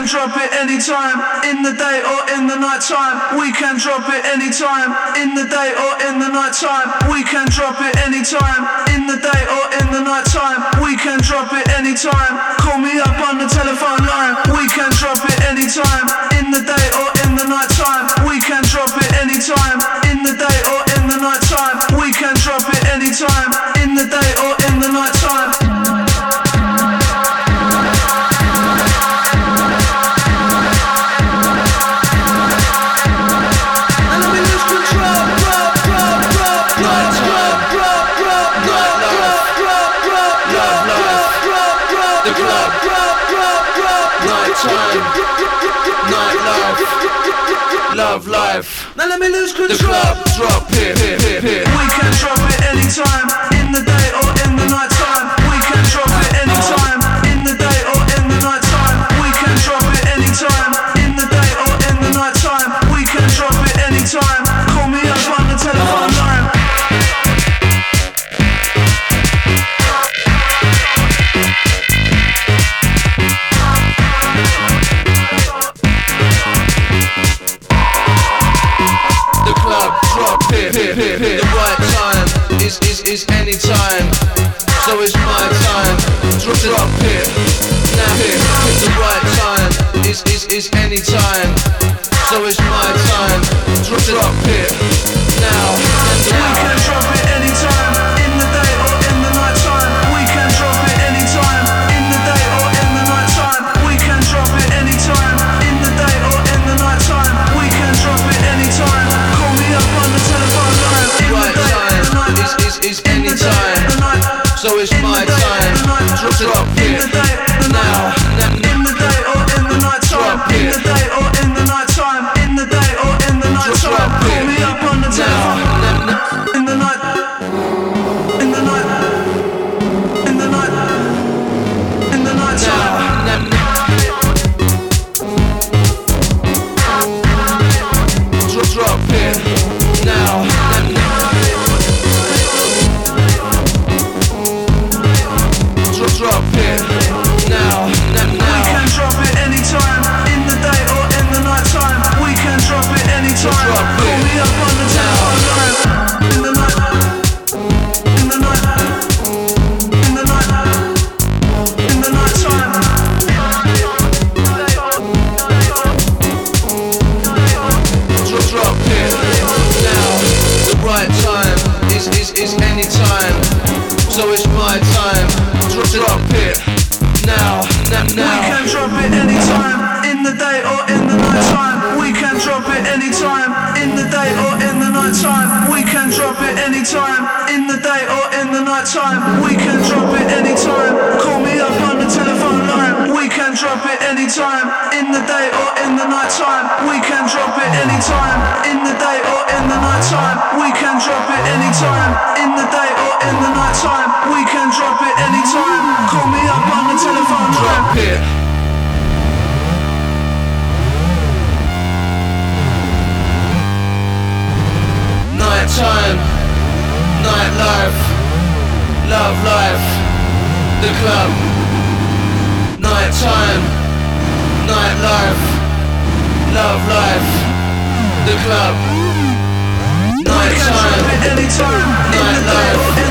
can drop it anytime, in the day or in the night time. We can drop it anytime, in the day or in the night time. We can drop it anytime, in the day or in the night time. We can drop it anytime. Call me up on the telephone line. We can drop it anytime, in the day or in the night time. We can drop it anytime, in the day or in the night time. We can drop it anytime, in the day or in the night time. Love life. Now let me lose control. The club, drop it. We can drop it anytime, in the day or in the night time. We can drop it anytime, in the day or in the night time. We can drop it anytime, in the day or in the night time. We can drop it anytime. Call me up on the telephone line. The right time is any time, so it's my time. Drop it now. The right time is any time, so it's my time. Drop it now. We can drop it anytime, in the day or in the night time. We can drop it anytime, in the day or in the night time. We can drop it anytime, in the day or in the night time. We can drop it anytime. Call me up on the telephone line. Right time is any time, so it's my time. Drop it now. In the day or in the night time. In the day or in the night time. In the day or in the night time. Call me up on the telephone. In the night. In the night. In the night. In the night time. Drop it now. Drop it now. We can drop it anytime, in the day or in the night time. We can drop it anytime. Call me up on the telephone line. In the night. In the night. In the night. In the night time. Drop it now. The right time is any time, so it's my time. Drop it now. We can drop it anytime, in the day or in the night time. We can drop it anytime, in the day or in the night time. We can drop it anytime, in the day or in the night time. We can drop it anytime. Call me up on the telephone line. We can drop it anytime, in the day or in the night time. We can drop it anytime, in the day or in the night time. We can drop it anytime, in the day or in the night time. We can drop it anytime. Call me up on the telephone line. Drop it. Night time, night life, love life, the club. Night time, night life, love life, the club. Night time, anytime, night life.